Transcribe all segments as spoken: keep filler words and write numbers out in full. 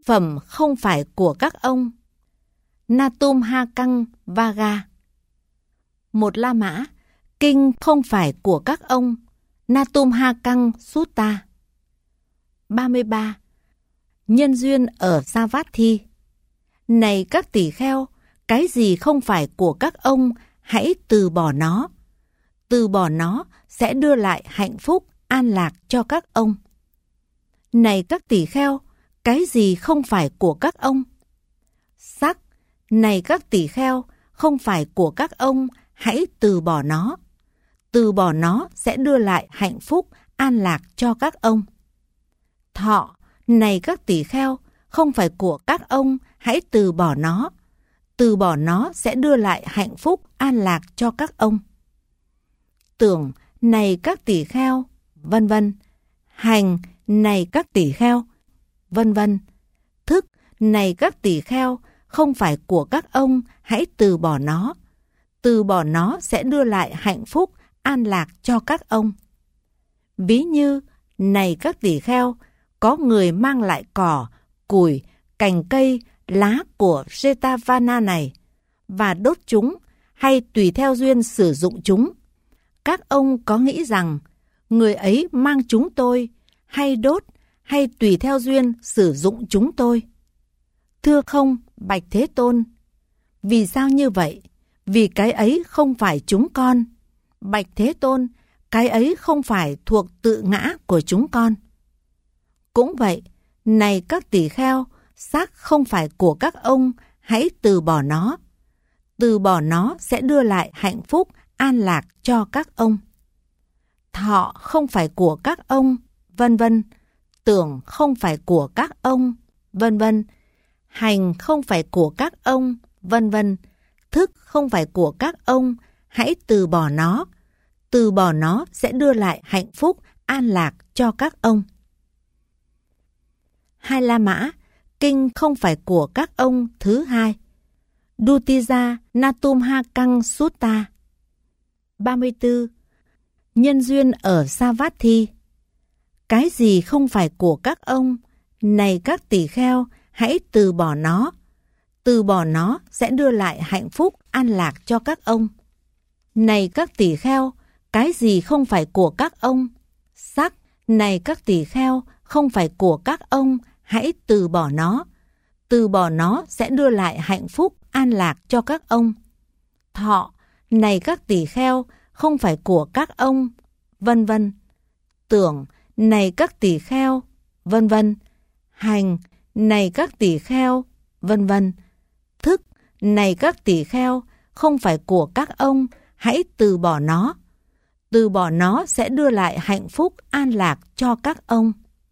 phẩm không phải của các ông. Natum Hakang Vaga. Một La Mã, kinh không phải của các ông. Natum Hakang Sutta. ba mươi ba. Nhân duyên ở Savatthi. Này các tỷ kheo, cái gì không phải của các ông, hãy từ bỏ nó. Từ bỏ nó sẽ đưa lại hạnh phúc, an lạc cho các ông. Này các tỷ kheo, cái gì không phải của các ông? Sắc, này các tỷ kheo, không phải của các ông, hãy từ bỏ nó. Từ bỏ nó sẽ đưa lại hạnh phúc, an lạc cho các ông. Thọ, này các tỷ kheo, không phải của các ông, hãy từ bỏ nó. Từ bỏ nó sẽ đưa lại hạnh phúc, an lạc cho các ông. Tưởng, này các tỷ kheo, vân vân. Hành, này các tỷ kheo, vân vân. Thức, này các tỷ kheo, không phải của các ông, hãy từ bỏ nó. Từ bỏ nó sẽ đưa lại hạnh phúc, an lạc cho các ông. Ví như, này các tỷ kheo, có người mang lại cỏ, củi, cành cây, lá của Jetavana này và đốt chúng, hay tùy theo duyên sử dụng chúng. Các ông có nghĩ rằng người ấy mang chúng tôi, hay đốt, hay tùy theo duyên sử dụng chúng tôi? Thưa không, Bạch Thế Tôn. Vì sao như vậy? Vì cái ấy không phải chúng con. Bạch Thế Tôn, cái ấy không phải thuộc tự ngã của chúng con. Cũng vậy, này các tỷ kheo, xác không phải của các ông, hãy từ bỏ nó. Từ bỏ nó sẽ đưa lại hạnh phúc, an lạc cho các ông. Thọ không phải của các ông, vân vân. Tưởng không phải của các ông, vân vân. Hành không phải của các ông, vân vân. Thức không phải của các ông, hãy từ bỏ nó. Từ bỏ nó sẽ đưa lại hạnh phúc, an lạc cho các ông. Hai La Mã, kinh không phải của các ông thứ hai. Dutija Natum Hakang Sutta. ba mươi tư. Nhân duyên ở Savatthi. Cái gì không phải của các ông, này các tỷ kheo, hãy từ bỏ nó. Từ bỏ nó sẽ đưa lại hạnh phúc, an lạc cho các ông. Này các tỷ kheo, cái gì không phải của các ông? Sắc, này các tỷ kheo, không phải của các ông, hãy từ bỏ nó. Từ bỏ nó sẽ đưa lại hạnh phúc, an lạc cho các ông. Thọ, này các tỷ kheo, không phải của các ông, vân vân. Tưởng, này các tỷ kheo, vân vân. Hành, này các tỷ kheo, vân vân. Thức, này các tỷ kheo, không phải của các ông, hãy từ bỏ nó. Từ bỏ nó sẽ đưa lại hạnh phúc, an lạc cho các ông.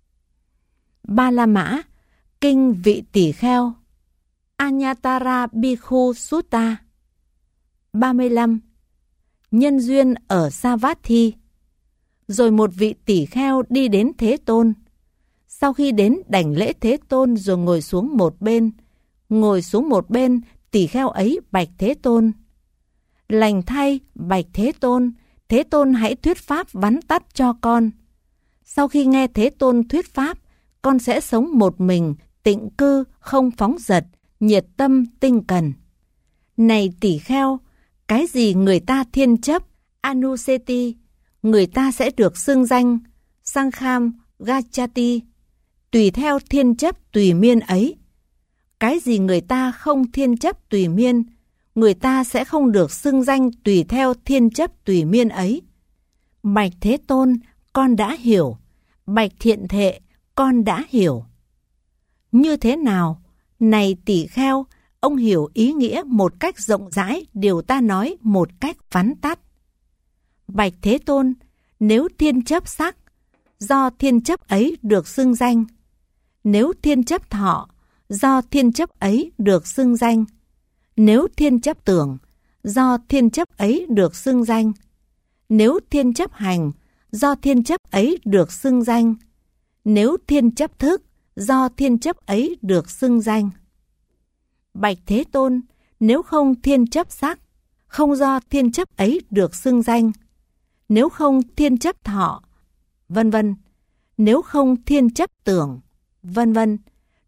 Ba La Mã, kinh vị tỷ kheo. Anyatara Bhikkhu Sutta. ba mươi lăm. Nhân duyên ở Savatthi. Rồi một vị tỷ kheo đi đến Thế Tôn. Sau khi đến đảnh lễ Thế Tôn rồi ngồi xuống một bên. Ngồi xuống một bên, tỷ kheo ấy bạch Thế Tôn. Lành thay, bạch Thế Tôn, Thế Tôn hãy thuyết pháp vắn tắt cho con. Sau khi nghe Thế Tôn thuyết pháp, con sẽ sống một mình, tịnh cư, không phóng dật, nhiệt tâm, tinh cần. Này tỷ kheo, cái gì người ta thiên chấp, Anuseti, người ta sẽ được xưng danh, Sankham, Gachati, tùy theo thiên chấp tùy miên ấy. Cái gì người ta không thiên chấp tùy miên, người ta sẽ không được xưng danh tùy theo thiên chấp tùy miên ấy. Bạch Thế Tôn, con đã hiểu. Bạch Thiện Thệ, con đã hiểu. Như thế nào? Này tỷ kheo, ông hiểu ý nghĩa một cách rộng rãi điều ta nói một cách vắn tắt. Bạch Thế Tôn, nếu thiên chấp sắc, do thiên chấp ấy được xưng danh. Nếu thiên chấp thọ, do thiên chấp ấy được xưng danh. Nếu thiên chấp tưởng, do thiên chấp ấy được xưng danh. Nếu thiên chấp hành, do thiên chấp ấy được xưng danh. Nếu thiên chấp thức, do thiên chấp ấy được xưng danh. Bạch Thế Tôn, nếu không thiên chấp sắc, không do thiên chấp ấy được xưng danh. Nếu không thiên chấp thọ, vân vân. Nếu không thiên chấp tưởng, vân vân.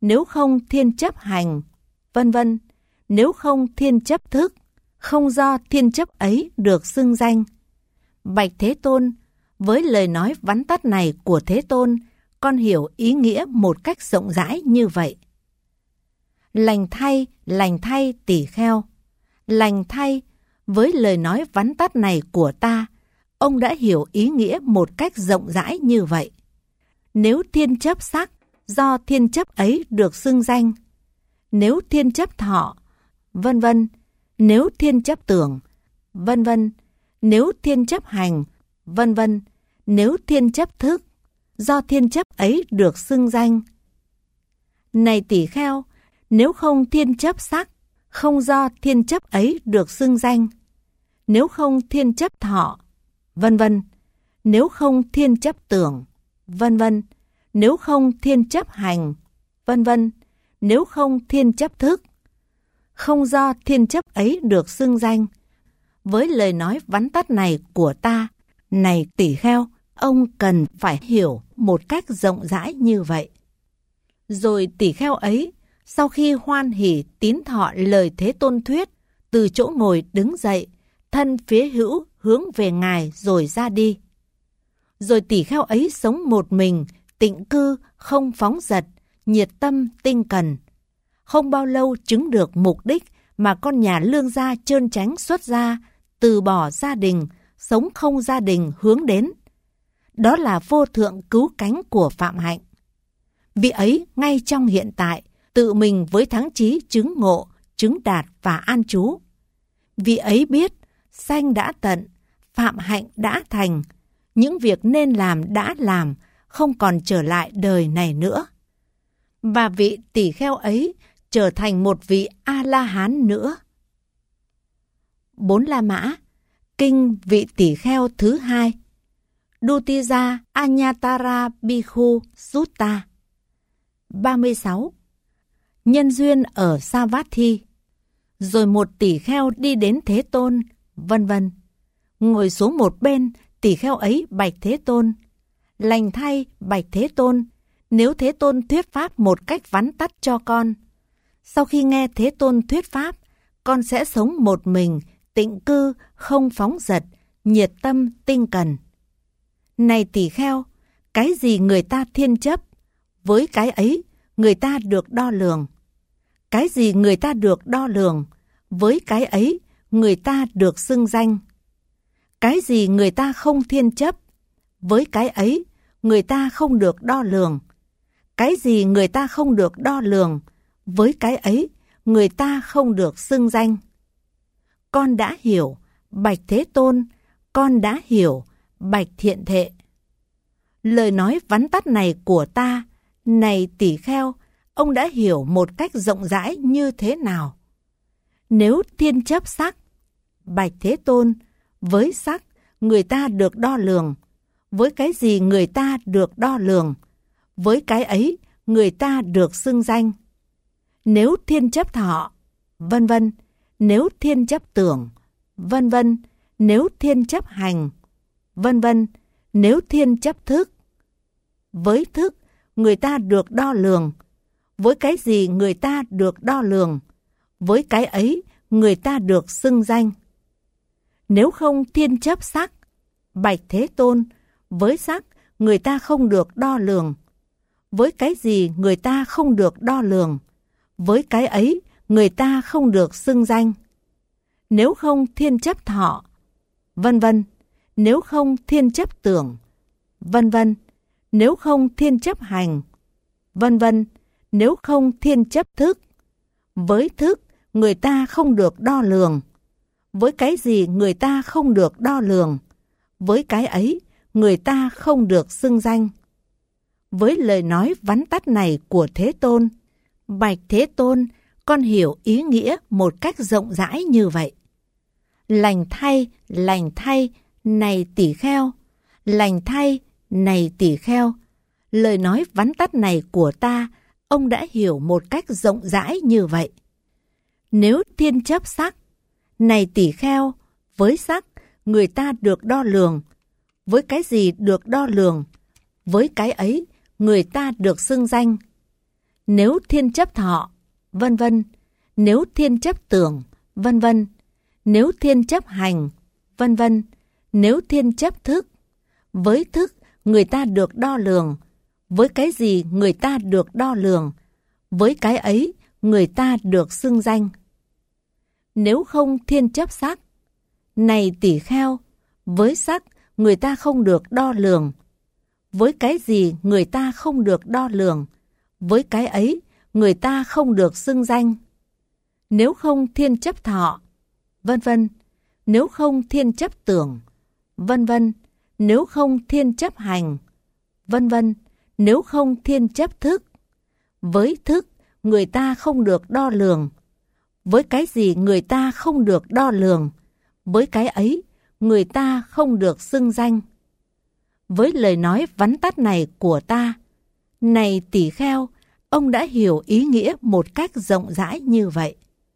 nếu không thiên chấp hành, vân vân, nếu không thiên chấp thức, không do thiên chấp ấy được xưng danh. Bạch Thế Tôn, với lời nói vắn tắt này của Thế Tôn, con hiểu ý nghĩa một cách rộng rãi như vậy. Lành thay, lành thay tỷ kheo. Lành thay, với lời nói vắn tắt này của ta, ông đã hiểu ý nghĩa một cách rộng rãi như vậy. Nếu thiên chấp sắc, do thiên chấp ấy được xưng danh. Nếu thiên chấp thọ, vân vân, nếu thiên chấp tưởng, vân vân, nếu thiên chấp hành, vân vân, nếu thiên chấp thức, do thiên chấp ấy được xưng danh. Này tỷ kheo, nếu không thiên chấp sắc, không do thiên chấp ấy được xưng danh. Nếu không thiên chấp thọ, vân vân, nếu không thiên chấp tưởng, vân vân, nếu không thiên chấp hành, vân vân, nếu không thiên chấp thức, không do thiên chấp ấy được xưng danh. Với lời nói vắn tắt này của ta, này tỷ kheo, ông cần phải hiểu một cách rộng rãi như vậy. Rồi tỷ kheo ấy, sau khi hoan hỉ tín thọ lời Thế Tôn thuyết, từ chỗ ngồi đứng dậy, thân phía hữu hướng về Ngài rồi ra đi. Rồi tỷ kheo ấy sống một mình, tịnh cư, không phóng dật, nhiệt tâm, tinh cần. Không bao lâu chứng được mục đích mà con nhà lương gia trơn tránh xuất gia, từ bỏ gia đình, sống không gia đình hướng đến. Đó là vô thượng cứu cánh của Phạm Hạnh. Vị ấy ngay trong hiện tại, tự mình với thắng chí chứng ngộ, chứng đạt và an trú. Vị ấy biết, sanh đã tận, Phạm Hạnh đã thành, những việc nên làm đã làm, không còn trở lại đời này nữa. Và vị tỷ kheo ấy trở thành một vị A-la-hán nữa. Bốn La Mã, kinh vị tỷ kheo thứ hai, Dutija Anyatara Bhikkhu Sutta. ba mươi sáu. Nhân duyên ở Savatthi. Rồi một tỷ kheo đi đến Thế Tôn, vân vân. Ngồi xuống một bên, tỷ kheo ấy bạch Thế Tôn. Lành thay, bạch Thế Tôn, nếu Thế Tôn thuyết pháp một cách vắn tắt cho con. Sau khi nghe Thế Tôn thuyết pháp, con sẽ sống một mình, tịnh cư, không phóng dật, nhiệt tâm, tinh cần. Này tỷ kheo, cái gì người ta thiên chấp, với cái ấy người ta được đo lường. Cái gì người ta được đo lường, với cái ấy người ta được xưng danh. Cái gì người ta không thiên chấp, với cái ấy người ta không được đo lường. Cái gì người ta không được đo lường, với cái ấy người ta không được xưng danh. Con đã hiểu, bạch Thế Tôn, con đã hiểu, bạch Thiện Thệ. Lời nói vắn tắt này của ta, này tỷ kheo, ông đã hiểu một cách rộng rãi như thế nào? Nếu thiên chấp sắc, bạch Thế Tôn, với sắc người ta được đo lường, với cái gì người ta được đo lường, với cái ấy người ta được xưng danh. Nếu thiên chấp thọ, vân vân, nếu thiên chấp tưởng, vân vân, nếu thiên chấp hành, vân vân, nếu thiên chấp thức, với thức người ta được đo lường, với cái gì người ta được đo lường, với cái ấy người ta được xưng danh. Nếu không thiên chấp sắc, bạch Thế Tôn, với sắc người ta không được đo lường, với cái gì người ta không được đo lường, với cái ấy người ta không được xưng danh. Nếu không thiên chấp thọ, vân vân, nếu không thiên chấp tưởng, vân vân, nếu không thiên chấp hành, vân vân, nếu không thiên chấp thức, với thức người ta không được đo lường, với cái gì người ta không được đo lường, với cái ấy người ta không được xưng danh. Với lời nói vắn tắt này của Thế Tôn, bạch Thế Tôn, con hiểu ý nghĩa một cách rộng rãi như vậy. Lành thay, lành thay, này tỷ kheo, lành thay, này tỷ kheo. Lời nói vắn tắt này của ta, ông đã hiểu một cách rộng rãi như vậy. Nếu thiên chấp sắc, này tỷ kheo, với sắc người ta được đo lường, với cái gì được đo lường, với cái ấy người ta được xưng danh. nếu thiên chấp thọ, vân vân, nếu thiên chấp tưởng, vân vân, nếu thiên chấp hành, vân vân, nếu thiên chấp thức. Với thức, người ta được đo lường. Với cái gì người ta được đo lường? Với cái ấy, người ta được xưng danh. Nếu không thiên chấp sắc, này tỷ kheo, với sắc, người ta không được đo lường. Với cái gì người ta không được đo lường? Với cái ấy, người ta không được xưng danh. Nếu không thiên chấp thọ, vân vân, nếu không thiên chấp tưởng, vân vân, nếu không thiên chấp hành, vân vân, nếu không thiên chấp thức. Với thức, người ta không được đo lường. Với cái gì người ta không được đo lường? Với cái ấy, người ta không được xưng danh. Với lời nói vắn tắt này của ta, này tỷ kheo, ông đã hiểu ý nghĩa một cách rộng rãi như vậy.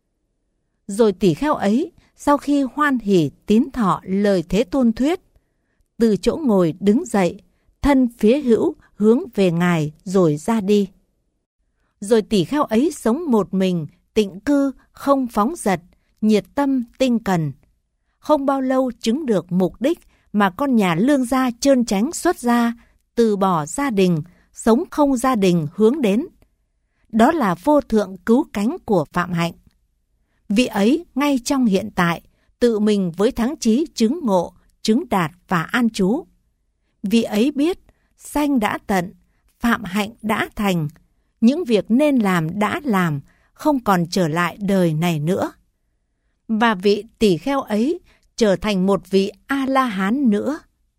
Rồi tỷ kheo ấy, sau khi hoan hỉ tín thọ lời Thế Tôn thuyết, từ chỗ ngồi đứng dậy, thân phía hữu hướng về Ngài rồi ra đi. Rồi tỷ kheo ấy sống một mình, tịnh cư, không phóng dật, nhiệt tâm, tinh cần. Không bao lâu chứng được mục đích mà con nhà lương gia trơn tránh xuất gia, từ bỏ gia đình, sống không gia đình hướng đến. Đó là vô thượng cứu cánh của Phạm Hạnh. Vị ấy ngay trong hiện tại, tự mình với thắng chí chứng ngộ, chứng đạt và an trú. Vị ấy biết, sanh đã tận, Phạm Hạnh đã thành, những việc nên làm đã làm, không còn trở lại đời này nữa. Và vị tỷ kheo ấy trở thành một vị A-la-hán nữa.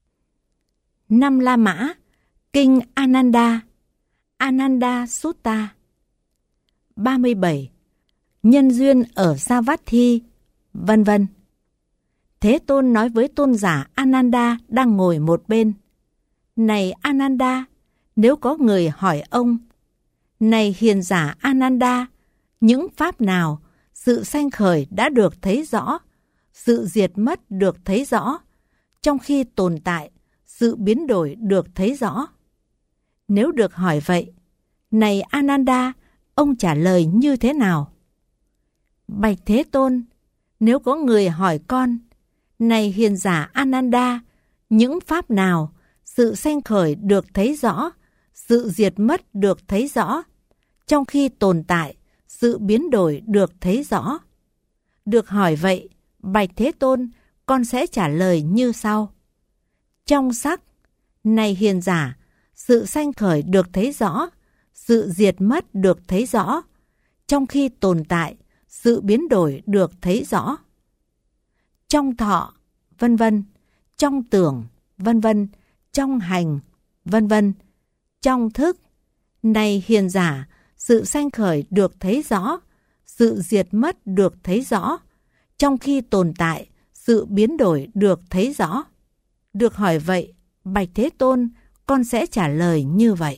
Năm La Mã, Kinh Ananda, Ananda Sutta. ba mươi bảy. Nhân duyên ở Savatthi, vân vân. Thế Tôn nói với tôn giả Ananda đang ngồi một bên. Này Ananda, nếu có người hỏi ông, này hiền giả Ananda, những pháp nào, sự sanh khởi đã được thấy rõ, sự diệt mất được thấy rõ, trong khi tồn tại, sự biến đổi được thấy rõ. Nếu được hỏi vậy, này Ananda, ông trả lời như thế nào? Bạch Thế Tôn, nếu có người hỏi con, này hiền giả Ananda, những pháp nào, sự sanh khởi được thấy rõ, sự diệt mất được thấy rõ, trong khi tồn tại, sự biến đổi được thấy rõ. Được hỏi vậy, Bạch Thế Tôn, con sẽ trả lời như sau. Trong sắc, này hiền giả, sự sanh khởi được thấy rõ, sự diệt mất được thấy rõ, trong khi tồn tại, sự biến đổi được thấy rõ. Trong thọ, vân vân, trong tưởng, vân vân, trong hành, vân vân, trong thức, này hiền giả, sự sanh khởi được thấy rõ, sự diệt mất được thấy rõ, trong khi tồn tại, sự biến đổi được thấy rõ. Được hỏi vậy, Bạch Thế Tôn, con sẽ trả lời như vậy.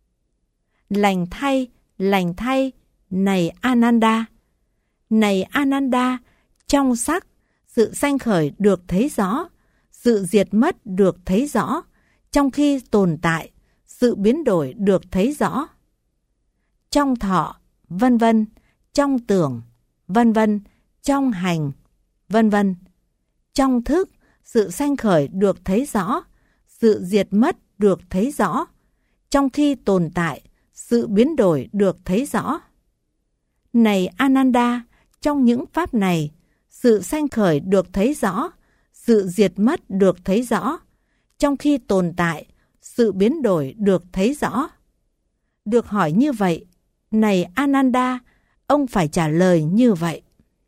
Lành thay, lành thay, này Ananda. Này Ananda, trong sắc, sự sanh khởi được thấy rõ, sự diệt mất được thấy rõ, trong khi tồn tại, sự biến đổi được thấy rõ. Trong thọ, vân vân, trong tưởng, vân vân, trong hành, vân vân. Trong thức, sự sanh khởi được thấy rõ, sự diệt mất được thấy rõ, trong khi tồn tại, sự biến đổi được thấy rõ. Này Ananda, trong những pháp này, sự sanh khởi được thấy rõ, sự diệt mất được thấy rõ, trong khi tồn tại, sự biến đổi được thấy rõ. Được hỏi như vậy, này Ananda, ông phải trả lời như vậy.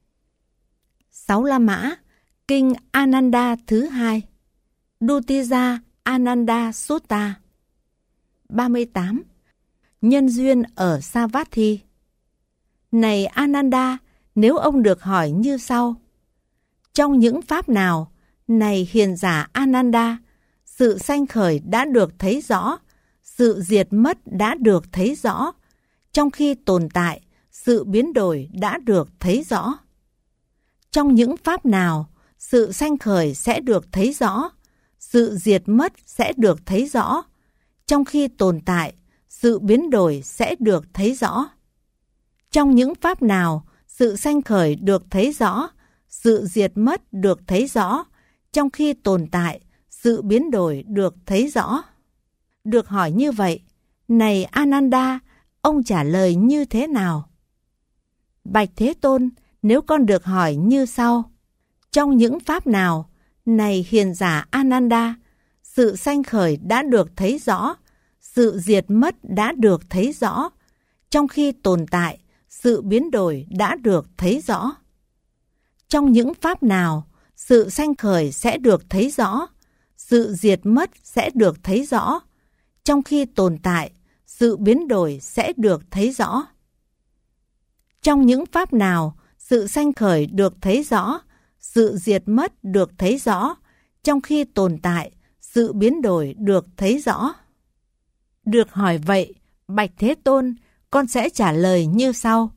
Sáu La Mã, Kinh Ananda thứ hai, Dutija Ananda Sutta. ba mươi tám. Nhân duyên ở Savatthi. Này Ananda, nếu ông được hỏi như sau. Trong những pháp nào, này hiền giả Ananda, sự sanh khởi đã được thấy rõ, sự diệt mất đã được thấy rõ, trong khi tồn tại, sự biến đổi đã được thấy rõ. Trong những pháp nào, sự sanh khởi sẽ được thấy rõ, sự diệt mất sẽ được thấy rõ, trong khi tồn tại, sự biến đổi sẽ được thấy rõ. Trong những pháp nào sự sanh khởi được thấy rõ, sự diệt mất được thấy rõ, trong khi tồn tại, sự biến đổi được thấy rõ. Được hỏi như vậy, này Ananda, ông trả lời như thế nào? Bạch Thế Tôn, nếu con được hỏi như sau: trong những pháp nào, này hiền giả Ananda, sự sanh khởi đã được thấy rõ, sự diệt mất đã được thấy rõ, trong khi tồn tại, sự biến đổi đã được thấy rõ. Trong những pháp nào, sự sanh khởi sẽ được thấy rõ, sự diệt mất sẽ được thấy rõ, trong khi tồn tại, sự biến đổi sẽ được thấy rõ. Trong những pháp nào, sự sanh khởi được thấy rõ, sự diệt mất được thấy rõ, trong khi tồn tại, sự biến đổi được thấy rõ. Được hỏi vậy, Bạch Thế Tôn, con sẽ trả lời như sau.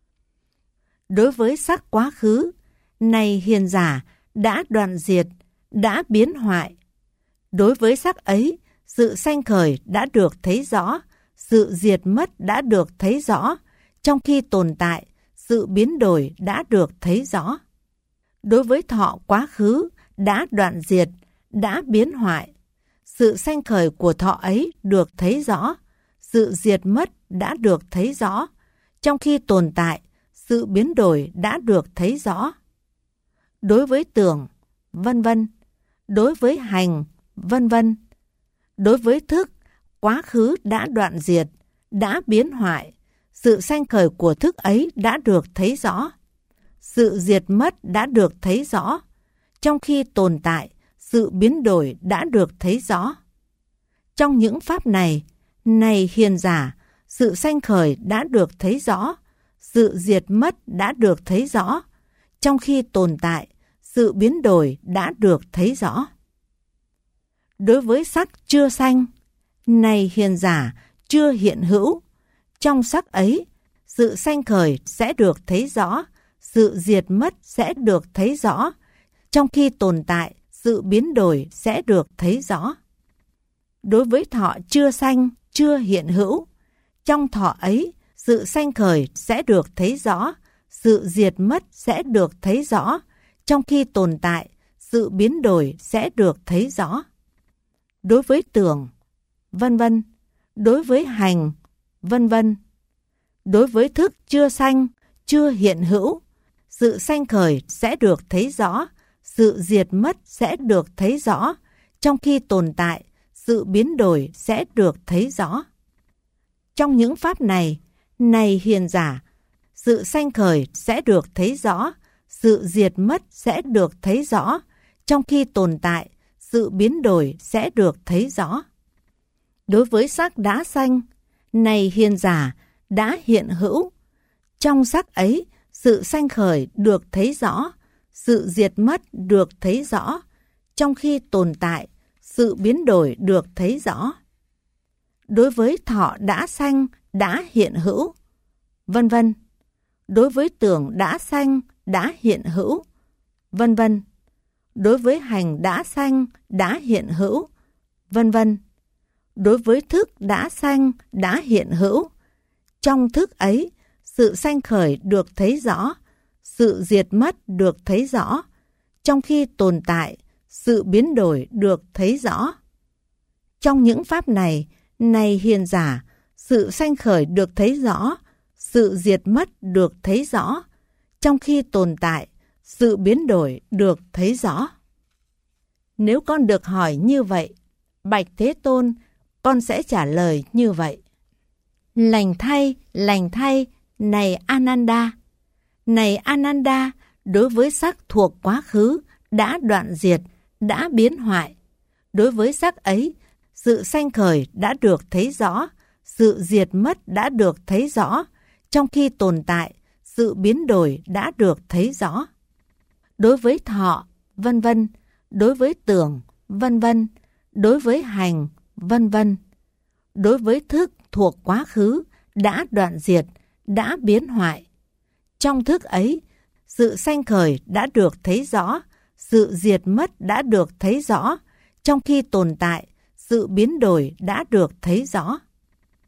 Đối với sắc quá khứ, này hiền giả, đã đoạn diệt, đã biến hoại. Đối với sắc ấy, sự sanh khởi đã được thấy rõ, sự diệt mất đã được thấy rõ, trong khi tồn tại, sự biến đổi đã được thấy rõ. Đối với thọ quá khứ, đã đoạn diệt, đã biến hoại. Sự sanh khởi của thọ ấy được thấy rõ, sự diệt mất đã được thấy rõ, trong khi tồn tại, sự biến đổi đã được thấy rõ. Đối với tưởng, vân vân, đối với hành, vân vân, đối với thức, quá khứ đã đoạn diệt, đã biến hoại, sự sanh khởi của thức ấy đã được thấy rõ, sự diệt mất đã được thấy rõ, trong khi tồn tại, sự biến đổi đã được thấy rõ. Trong những pháp này, này hiền giả, sự sanh khởi đã được thấy rõ, sự diệt mất đã được thấy rõ, trong khi tồn tại, sự biến đổi đã được thấy rõ. Đối với sắc chưa sanh, này hiền giả, chưa hiện hữu, trong sắc ấy, sự sanh khởi sẽ được thấy rõ, sự diệt mất sẽ được thấy rõ, trong khi tồn tại, sự biến đổi sẽ được thấy rõ. Đối với thọ chưa sanh, chưa hiện hữu, trong thọ ấy, sự sanh khởi sẽ được thấy rõ, sự diệt mất sẽ được thấy rõ, trong khi tồn tại, sự biến đổi sẽ được thấy rõ. Đối với tưởng, vân vân, đối với hành, vân vân, đối với thức chưa sanh, chưa hiện hữu, sự sanh khởi sẽ được thấy rõ, sự diệt mất sẽ được thấy rõ, trong khi tồn tại, sự biến đổi sẽ được thấy rõ. Trong những pháp này, này hiền giả, sự sanh khởi sẽ được thấy rõ, sự diệt mất sẽ được thấy rõ, trong khi tồn tại, sự biến đổi sẽ được thấy rõ. Đối với sắc đã sanh, này hiền giả, đã hiện hữu, trong sắc ấy, sự sanh khởi được thấy rõ, sự diệt mất được thấy rõ, trong khi tồn tại, sự biến đổi được thấy rõ. Đối với thọ đã sanh, đã hiện hữu, vân vân, đối với tưởng đã sanh, đã hiện hữu, vân vân, đối với hành đã sanh, đã hiện hữu, vân vân, đối với thức đã sanh, đã hiện hữu, trong thức ấy, sự sanh khởi được thấy rõ, sự diệt mất được thấy rõ, trong khi tồn tại, sự biến đổi được thấy rõ. Trong những pháp này, này hiền giả, sự sanh khởi được thấy rõ, sự diệt mất được thấy rõ, trong khi tồn tại, sự biến đổi được thấy rõ. Nếu con được hỏi như vậy, Bạch Thế Tôn, con sẽ trả lời như vậy. Lành thay, lành thay, này Ananda. Này Ananda, đối với sắc thuộc quá khứ, đã đoạn diệt, đã biến hoại. Đối với sắc ấy, sự sanh khởi đã được thấy rõ, sự diệt mất đã được thấy rõ, trong khi tồn tại, sự biến đổi đã được thấy rõ. Đối với thọ, vân vân, đối với tưởng, vân vân, đối với hành, vân vân, đối với thức thuộc quá khứ, đã đoạn diệt, đã biến hoại. Trong thức ấy, sự sanh khởi đã được thấy rõ, sự diệt mất đã được thấy rõ, trong khi tồn tại, sự biến đổi đã được thấy rõ.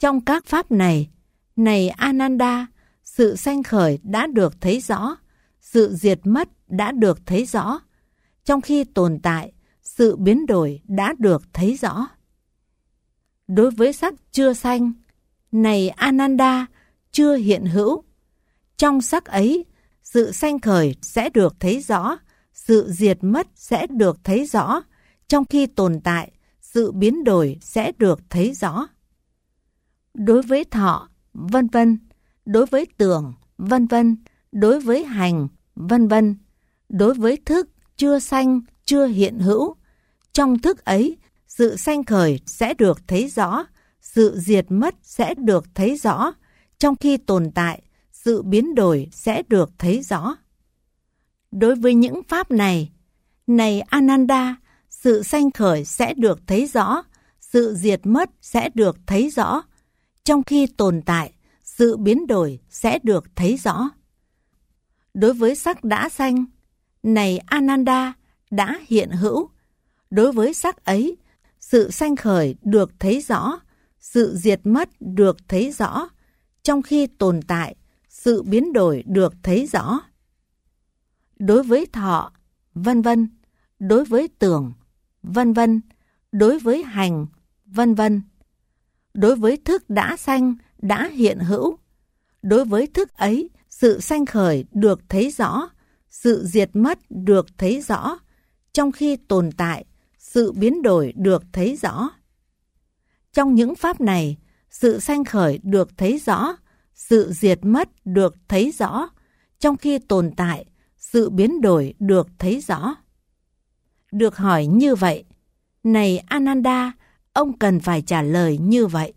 Trong các pháp này, này Ananda, sự sanh khởi đã được thấy rõ, sự diệt mất đã được thấy rõ. Trong khi tồn tại, sự biến đổi đã được thấy rõ. Đối với sắc chưa sanh, này Ananda, chưa hiện hữu, trong sắc ấy, sự sanh khởi sẽ được thấy rõ, sự diệt mất sẽ được thấy rõ. Trong khi tồn tại, sự biến đổi sẽ được thấy rõ. Đối với thọ, vân vân, đối với tưởng, vân vân, đối với hành, vân vân, đối với thức chưa sanh, chưa hiện hữu, trong thức ấy, sự sanh khởi sẽ được thấy rõ, sự diệt mất sẽ được thấy rõ. Trong khi tồn tại, sự biến đổi sẽ được thấy rõ. Đối với những pháp này, này Ananda, sự sanh khởi sẽ được thấy rõ, sự diệt mất sẽ được thấy rõ. Trong khi tồn tại, sự biến đổi sẽ được thấy rõ. Đối với sắc đã sanh, này Ananda, đã hiện hữu, đối với sắc ấy, sự sanh khởi được thấy rõ, sự diệt mất được thấy rõ. Trong khi tồn tại, sự biến đổi được thấy rõ. Đối với thọ, vân vân, đối với tưởng, vân vân, đối với hành, vân vân, đối với thức đã sanh, đã hiện hữu, đối với thức ấy, sự sanh khởi được thấy rõ, sự diệt mất được thấy rõ. Trong khi tồn tại, sự biến đổi được thấy rõ. Trong những pháp này, sự sanh khởi được thấy rõ, sự diệt mất được thấy rõ. Trong khi tồn tại, sự biến đổi được thấy rõ. Được hỏi như vậy, này Ananda, ông cần phải trả lời như vậy.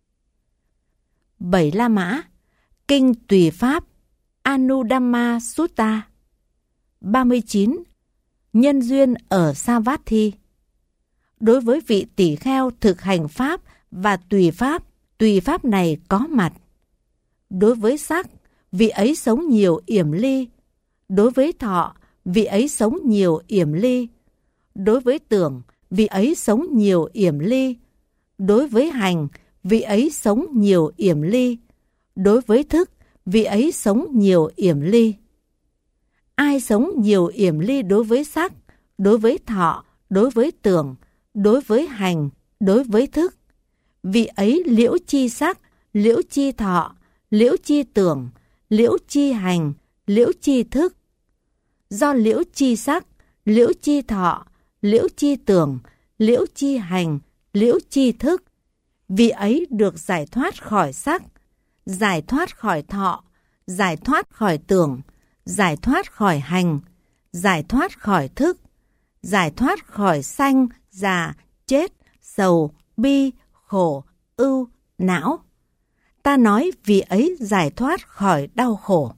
Bảy La Mã, Kinh Tùy Pháp, Anuddhamma Sutta. ba mươi chín. Nhân duyên ở Savatthi. Đối với vị tỷ kheo thực hành pháp và tùy pháp, tùy pháp này có mặt. Đối với sắc, vị ấy sống nhiều yểm ly. Đối với thọ, vị ấy sống nhiều yểm ly. Đối với tưởng, vị ấy sống nhiều yểm ly. Đối với hành, vị ấy sống nhiều yểm ly. Đối với thức, vị ấy sống nhiều yểm ly. Ai sống nhiều yểm ly đối với sắc, đối với thọ, đối với tưởng, đối với hành, đối với thức, vị ấy liễu chi sắc, liễu chi thọ, liễu chi tưởng, liễu chi hành, liễu chi thức. Do liễu chi sắc, liễu chi thọ, liễu chi tưởng, liễu chi hành, liễu chi thức, vị ấy được giải thoát khỏi sắc, giải thoát khỏi thọ, giải thoát khỏi tưởng, giải thoát khỏi hành, giải thoát khỏi thức, giải thoát khỏi sanh, già, chết, sầu, bi, khổ, ưu, não. Ta nói vì ấy giải thoát khỏi đau khổ.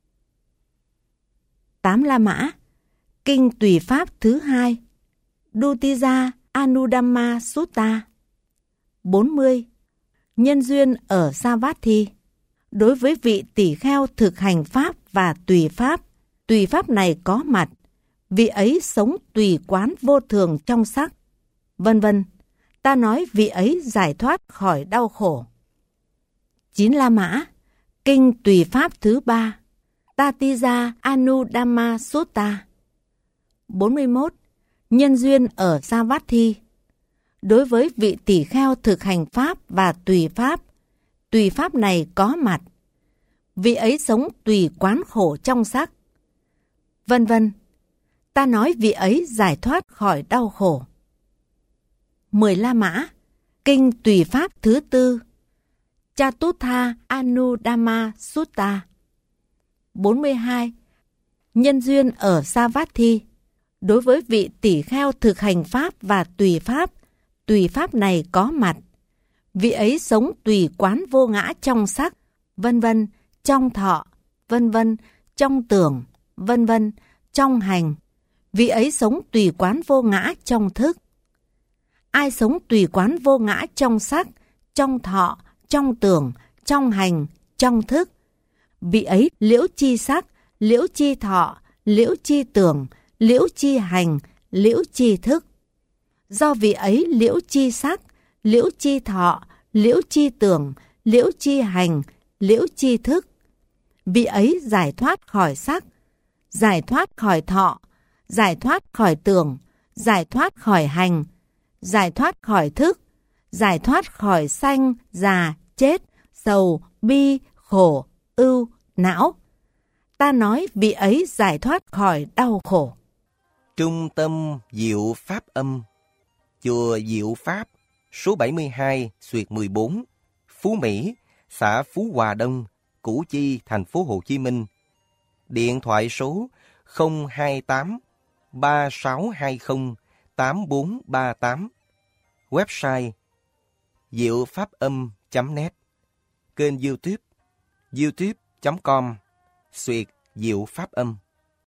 Tám La Mã, Kinh Tùy Pháp thứ hai, Dutija Anuddhamma Sutta. bốn mươi. Nhân duyên ở Savatthi. Đối với vị tỷ kheo thực hành pháp và tùy pháp, tùy pháp này có mặt, vị ấy sống tùy quán vô thường trong sắc, vân vân. Ta nói vị ấy giải thoát khỏi đau khổ. Chín La Mã, Kinh Tùy Pháp thứ ba, Tatija Anuddhamma Sutta. bốn mươi mốt. Nhân duyên ở Savatthi. Đối với vị tỷ kheo thực hành pháp và tùy pháp, tùy pháp này có mặt, vị ấy sống tùy quán khổ trong sắc, vân vân. Ta nói vị ấy giải thoát khỏi đau khổ. Mười La Mã, Kinh Tùy Pháp thứ tư, Chatutha Anuddhamma Sutta. bốn mươi hai. Nhân duyên ở Savatthi. Đối với vị tỷ kheo thực hành pháp và tùy pháp, tùy pháp này có mặt, vị ấy sống tùy quán vô ngã trong sắc, vân vân, trong thọ, vân vân, trong tưởng, vân vân, trong hành, vị ấy sống tùy quán vô ngã trong thức. Ai sống tùy quán vô ngã trong sắc, trong thọ, trong tưởng, trong hành, trong thức, vị ấy liễu chi sắc, liễu chi thọ, liễu chi tưởng, liễu chi hành, liễu chi thức. Do vị ấy liễu chi sắc, liễu chi thọ, liễu chi tưởng, liễu chi hành, liễu chi thức. Vị ấy giải thoát khỏi sắc, giải thoát khỏi thọ, giải thoát khỏi tưởng, giải thoát khỏi hành, giải thoát khỏi thức, giải thoát khỏi sanh, già, chết, sầu, bi, khổ, ưu, não. Ta nói vị ấy giải thoát khỏi đau khổ. Trung tâm Diệu Pháp Âm, chùa Diệu Pháp, số bảy mươi hai xuyệt mười bốn, Phú Mỹ, xã Phú Hòa Đông, Củ Chi, thành phố Hồ Chí Minh. Điện thoại số không hai tám ba sáu hai không tám bốn ba tám. Website diệu pháp âm chấm net. Kênh YouTube youtube chấm com xuyệt Diệu Pháp Âm.